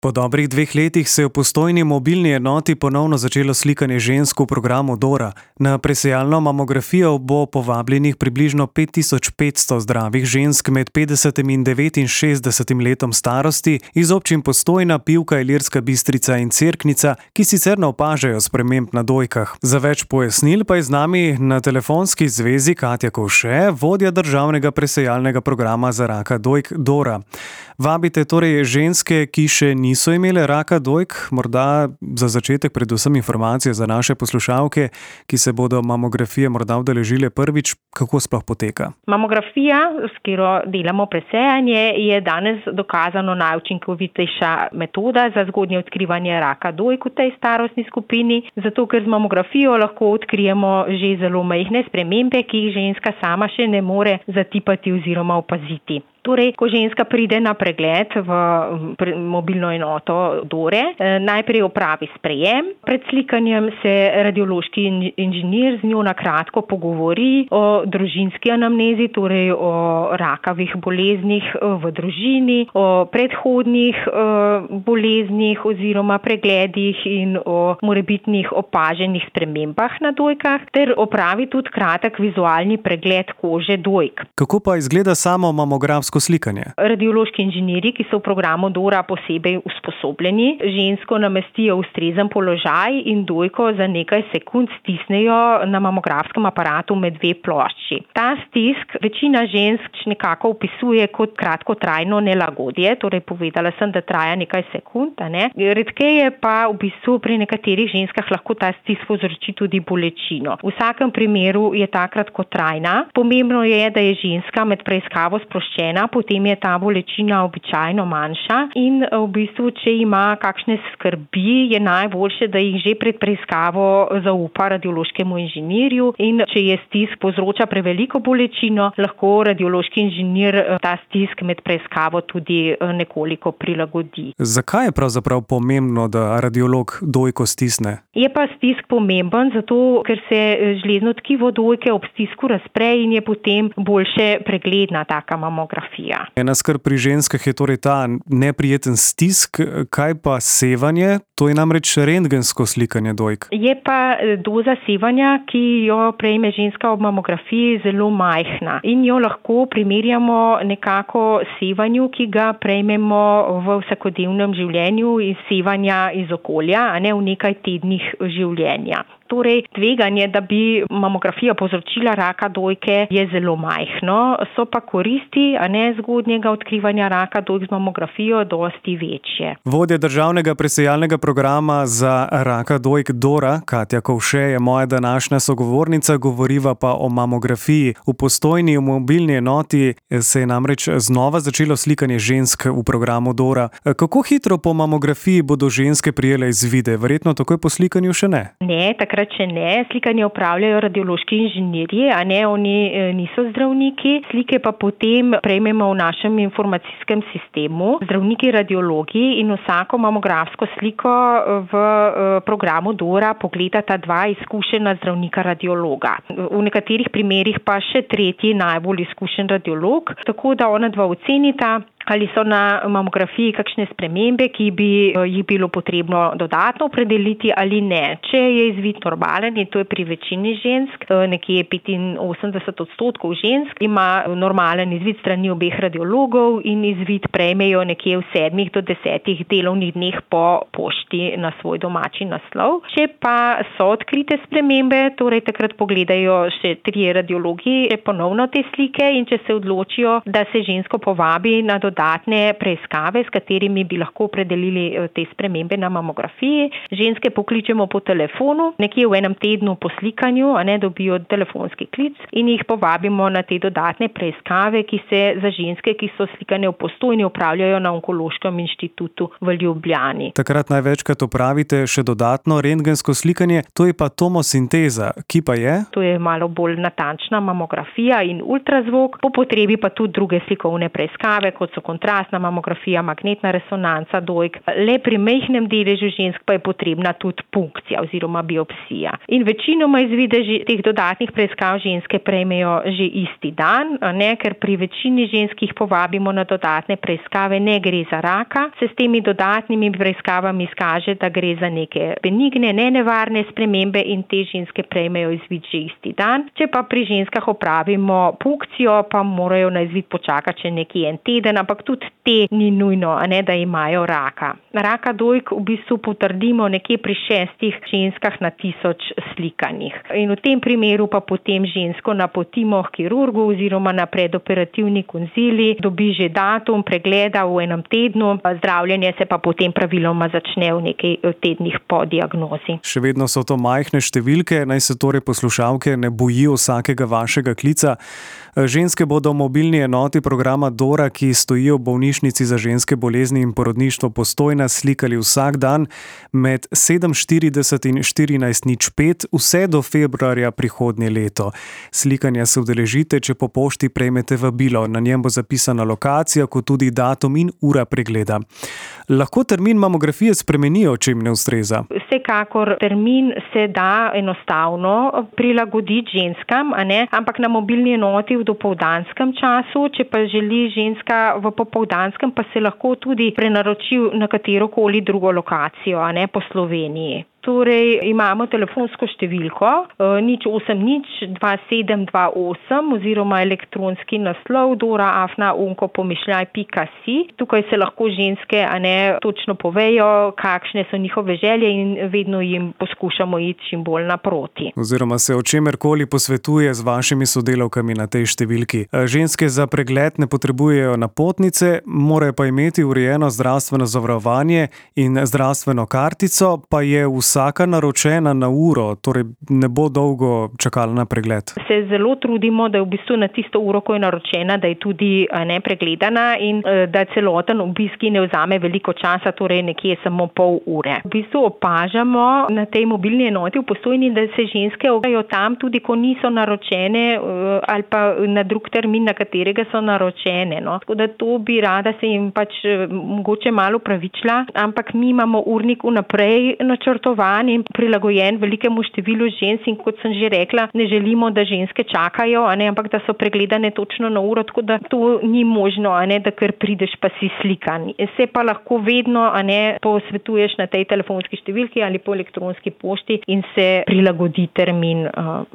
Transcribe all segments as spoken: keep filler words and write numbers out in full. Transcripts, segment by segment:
Po dobrih dveh letih se je v Postojni mobilni enoti ponovno začelo slikanje žensk v programu Dora. Na presejalno mamografijo bo povabljenih približno pet tisoč petsto zdravih žensk med petdesetim in devetinšestdesetim letom starosti iz občin Postojna, Pivka, Ilirska Bistrica in Cerknica, ki sicer ne opažajo sprememb na dojkah. Za več pojasnil pa je z nami na telefonski zvezi Katja Kovše, vodja državnega presejalnega programa za raka dojk Dora. Vabite torej ženske, ki še niso imele raka dojk, morda za začetek predvsem informacije za naše poslušalke, ki se bodo mamografije morda udeležile prvič, kako sploh poteka. Mamografija, s katero delamo presejanje, je danes dokazano najučinkovitejša metoda za zgodnje odkrivanje raka dojk v tej starostni skupini, zato ker z mamografijo lahko odkrijemo že zelo majhne spremembe, ki jih ženska sama še ne more zatipati oziroma opaziti. Torej, ko ženska pride na pregled v mobilno enoto Dore, najprej opravi sprejem. Pred slikanjem se radiološki inženir z njo na kratko pogovori o družinski anamnezi, torej o rakavih boleznih v družini, o predhodnih boleznih oziroma pregledih in o morebitnih opaženih spremembah na dojkah, ter opravi tudi kratek vizualni pregled kože dojk. Kako pa izgleda samo mamografsko slikanje? Radiološki inženirji, ki so v programu Dora posebej usposobljeni, žensko namestijo v ustrezen položaj in dojko za nekaj sekund stisnejo na mamografskem aparatu med dve plošči. Ta stisk večina žensk nekako opisuje kot kratkotrajno nelagodje, torej povedala sem, da traja nekaj sekund, a ne? Redkeje pa v bistvu pri nekaterih ženskah lahko ta stisk povzroči tudi bolečino. V vsakem primeru je ta kratkotrajna. Pomembno je, da je ženska med preiskavo sproščena, potem je ta bolečina običajno manjša in v bistvu, če ima kakšne skrbi, je najboljše, da jih že pred preiskavo zaupa radiološkemu inženirju in če je stisk povzroča preveliko bolečino, lahko radiološki inženir ta stisk med preiskavo tudi nekoliko prilagodi. Zakaj je pravzaprav pomembno, da radiolog dojko stisne? Je pa stisk pomemben, zato ker se žlezno tkivo dojke ob stisku razpre in je potem boljše pregledna taka mamografija. Ena skrb pri ženskah je torej ta neprijeten stisk, kaj pa sevanje? To je namreč rentgensko slikanje dojk. Je pa doza sevanja, ki jo prejme ženska ob mamografiji, zelo majhna in jo lahko primerjamo nekako sevanju, ki ga prejmemo v vsakodnevnem življenju iz sevanja iz okolja, a ne v nekaj tednih življenja. Torej, tveganje, da bi mamografija povzročila raka dojke, je zelo majhno, so pa koristi, a ne zgodnjega odkrivanja raka dojk z mamografijo, dosti večje. Vodja državnega presejalnega programa za raka dojk Dora, Katja Kovše, je moja današnja sogovornica, govoriva pa o mamografiji. V Postojni v mobilni enoti se je namreč znova začelo slikanje žensk v programu Dora. Kako hitro po mamografiji bodo ženske prijele izvide? Verjetno takoj po slikanju še ne? Ne, takrat če ne. Slikanje opravljajo radiološki inženirji, a ne, oni niso zdravniki. Slike pa potem prejmemo v našem informacijskem sistemu. Zdravniki radiologi in vsako mamografsko sliko v programu Dora pogledata dva izkušena zdravnika radiologa. V nekaterih primerih pa še tretji najbolj izkušen radiolog, tako da ona dva ocenita, ali so na mamografiji kakšne spremembe, ki bi jih bilo potrebno dodatno opredeliti ali ne. Če je izvid normalen, in to je pri večini žensk, nekje petinosemdeset odstotkov žensk, ima normalen izvid strani obeh radiologov in izvid prejmejo nekje v sedmih do desetih delovnih dneh po pošti na svoj domači naslov. Če pa so odkrite spremembe, torej takrat pogledajo še trije radiologi ponovno te slike in če se odločijo, da se žensko povabi na dodatne dodatne preiskave, s katerimi bi lahko opredelili te spremembe na mamografiji. Ženske pokličemo po telefonu, nekje v enem tednu po slikanju, a ne dobijo telefonski klic in jih povabimo na te dodatne preiskave, ki se za ženske, ki so slikane v Postojni, opravljajo na Onkološkem inštitutu v Ljubljani. Takrat največkrat opravite še dodatno rentgensko slikanje, to je pa tomosinteza. Ki pa je? To je malo bolj natančna mamografija in ultrazvok, po potrebi pa tudi druge slikovne preiskave, kot so so kontrastna mamografija, magnetna resonanca dojk. Le pri majhnem deležu žensk pa je potrebna tudi punkcija oziroma biopsija. In večinoma izvide teh dodatnih preiskav ženske prejmejo že isti dan, ne, ker pri večini žensk jih povabimo na dodatne preiskave, ne gre za raka, se s temi dodatnimi preiskavami izkaže, da gre za neke benigne, nenevarne spremembe in te ženske prejmejo izvid že isti dan. Če pa pri ženskah opravimo punkcijo, pa morajo na izvid počakati še nekje en teden, ampak tudi te ni nujno, ne, da imajo raka. Raka dojk v bistvu potrdimo nekje pri šestih ženskah na tisoč slikanih. In v tem primeru pa potem žensko napotimo k kirurgu oziroma na predoperativni konzili, dobi že datum pregleda v enem tednu, zdravljenje se pa potem praviloma začne v nekaj tednih po diagnozi. Še vedno so to majhne številke, naj se torej poslušalke ne bojijo vsakega vašega klica. Ženske bodo v mobilni enoti programa Dora, ki stojijo v bolnišnici za ženske bolezni in porodništvo Postojna, slikali vsak dan med sedem štirideset in štirinajst nič pet vse do februarja prihodnje leto. Slikanja se udeležite, če po pošti prejmete vabilo. Na njem bo zapisana lokacija, kot tudi datum in ura pregleda. Lahko termin mamografije spremenijo, če jim ne ustreza? Vsekakor termin se da enostavno prilagoditi ženskam, a ne? Ampak na mobilni enoti v dopoldanskem času, če pa želi ženska v popoldanskem, pa se lahko tudi prenaroči na katerokoli drugo lokacijo, a ne, po Sloveniji. Torej imamo telefonsko številko nič osem nič dva sedem dva osem oziroma elektronski naslov dora afna onko pomišljaj pika si. Tukaj se lahko ženske, a ne, točno povejo, kakšne so njihove želje in vedno jim poskušamo iti čim bolj naproti. Oziroma se o čemerkoli posvetuje z vašimi sodelavkami na tej številki. Ženske za pregled ne potrebujejo napotnice, morajo pa imeti urejeno zdravstveno zavarovanje in zdravstveno kartico, pa je vse vsaka naročena na uro, torej ne bo dolgo čakala na pregled. Se zelo trudimo, da je v bistvu na tisto uro, ko je naročena, da je tudi ne pregledana in da celoten obisk ne vzame veliko časa, torej nekje samo pol ure. V bistvu opažamo na tej mobilni enoti v Postojni, da se ženske ogajajo tam tudi, ko niso naročene ali pa na drug termin, na katerega so naročene. No. Tako da to bi rada se jim pač mogoče malo pravičila, ampak mi imamo urnik vnaprej načrtovan in prilagojen velikemu številu žensk in kot sem že rekla, ne želimo, da ženske čakajo, a ne, ampak da so pregledane točno na uro, tako da to ni možno, a ne, da kar prideš pa si slikan. Se pa lahko vedno, a ne, posvetuješ na tej telefonski številki ali po elektronski pošti in se prilagodi termin,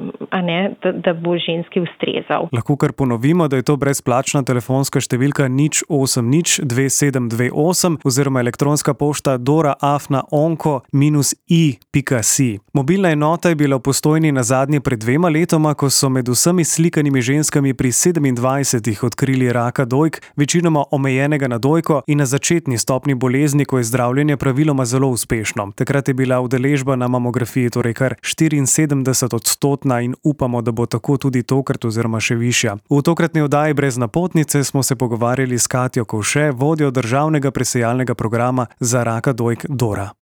a ne, da, da bo ženski ustrezal. Lahko kar ponovimo, da je to brezplačna telefonska številka nič osem nič dve sedem dve osem oziroma elektronska pošta dora afna onko minus i pika si. Mobilna enota je bila v Postojni nazadnje pred dvema letoma, ko so med vsemi slikanimi ženskami pri sedemindvajsetih odkrili raka dojk, večinoma omejenega na dojko in na začetni stopni bolezni, ko je zdravljenje praviloma zelo uspešno. Takrat je bila udeležba na mamografiji torej kar štiriinsedemdeset odstotna in upamo, da bo tako tudi tokrat oziroma še višja. V tokratni oddaji Brez napotnice smo se pogovarjali s Katjo Kovše, vodjo državnega presejalnega programa za raka dojk Dora.